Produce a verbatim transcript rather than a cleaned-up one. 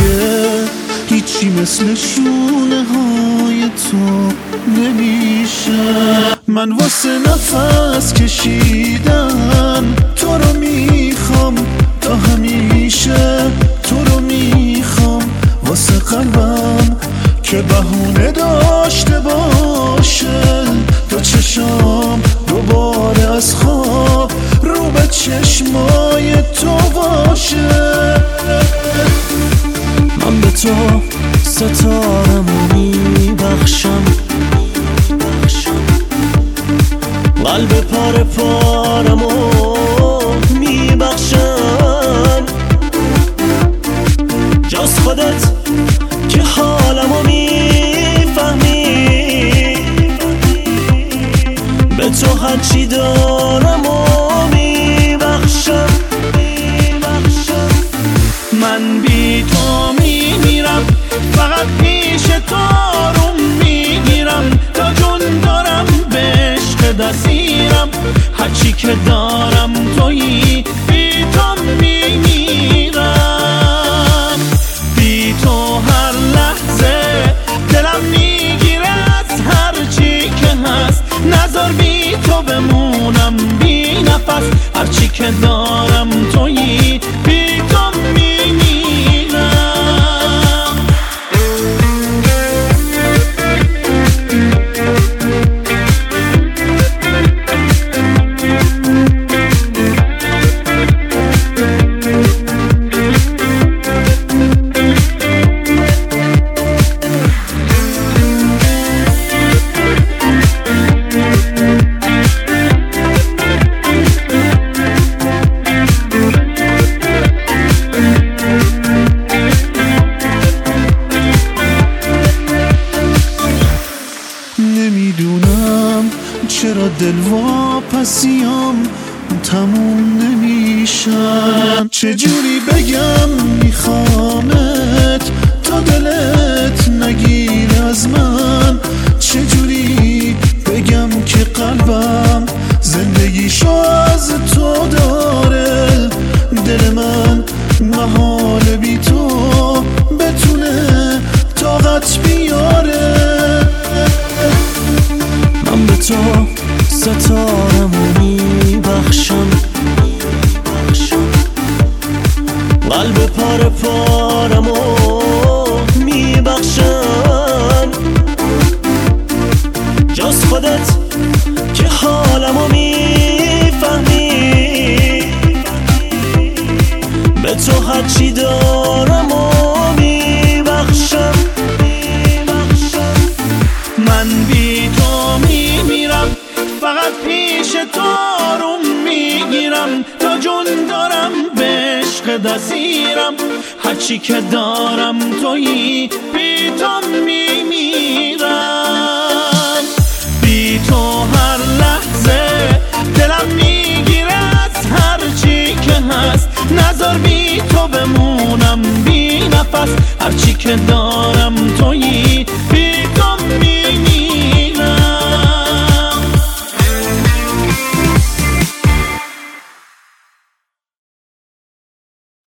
دیگه هیچی مثل شونه های تو نمیشه. من واسه نفس کشیدن تو رو میخوام تا همیشه، تو رو میخوام واسه قلبم که بهونه داشته باشه تا چشام دوباره از خواب رو به چشمای تو باشه. من به تو ستارمو میبخشم، قلب پاره پارمو میبخشم، جز خودت که حالمو میفهمی، به تو هرچی دارمو میبخشم. من بی تو میمیرم، فقط پیش تو رو میگیرم، تا جون دارم به عشق دستیرم، هرچی که دارم تویی، بی تو میمیرم. بی تو هر لحظه دلم میگیره از هرچی که هست، نذار بی تو بمونم بی نفس، هرچی که دارم تویی، بی تو میمیرم. نمیدونم چرا دل واپسیام تموم نمیشن، چجوری بگم میخوامت تا دلت نگیر از من، چجوری بگم که قلبم زندگیشو از تو داره، دل من محال بی تو بتونه طاقت بیاره. من به تو ستارمو میبخشم، قلب پاره پارمو میبخشم، جز خودت که حالمو میفهمی، به تو هرچی دارمو میبخشم. من بی تو میمیرم، فقط پیش تو رو میگیرم، تا جون دارم به عشق دستیرم، هرچی که دارم تویی، بی تو میمیرم. بی تو هر لحظه دلم میگیره از هرچی که هست، نذار بی تو بمونم بی نفس، هرچی که دارم تویی،